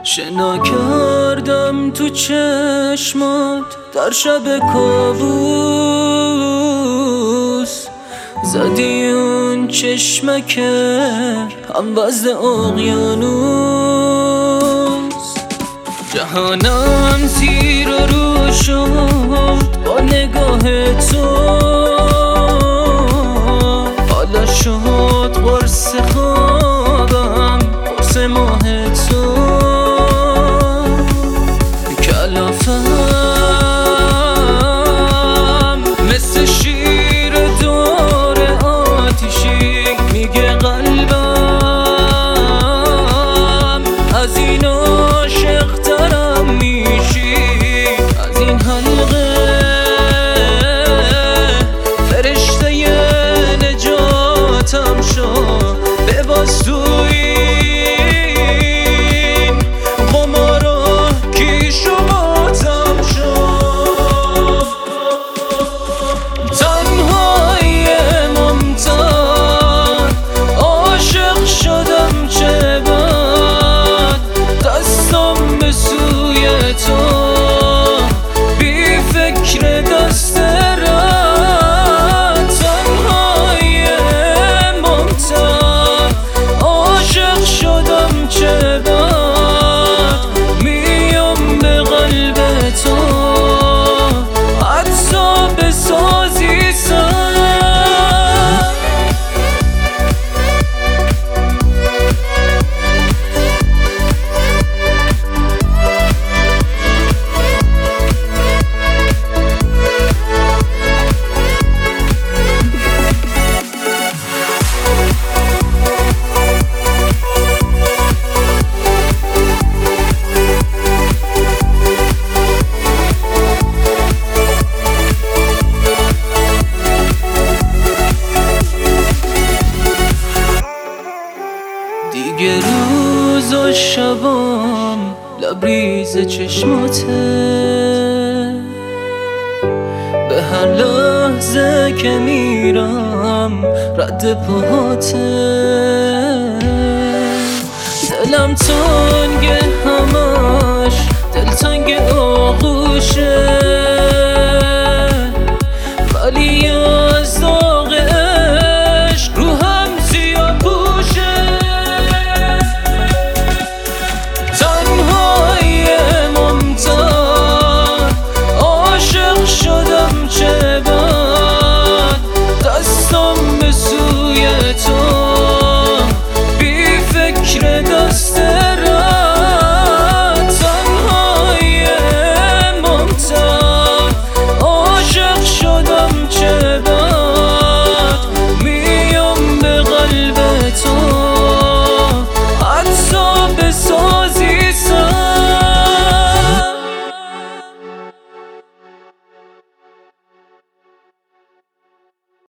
شنا کردم تو چشمات در شب کابوس، زدی اون چشمکه هم وزد اقیانوس. جهانم زیر و رو شد با نگاه تو، حالا شد قرص خوابم قرص ماه تو. کلافم مثل شیر دور آتیشی، میگه قلبم از این عاشق ترم میشی. از این حلقه فرشته نجاتم شو، بباز تو این قمارو کیش و باتم شو. تنهای ممتد عاشق شدم چه بد، دستم به سوی تو بی فکر دست رد. تنهای ممتد عاشق شدم چه بد، میام به قلب تو حتی بسازی سر. دیگه روز و شبام لبریز چشماته، به هر لحظه که میرم رد پاهاته. دلم تنگ همش دلتنگ آغوشه،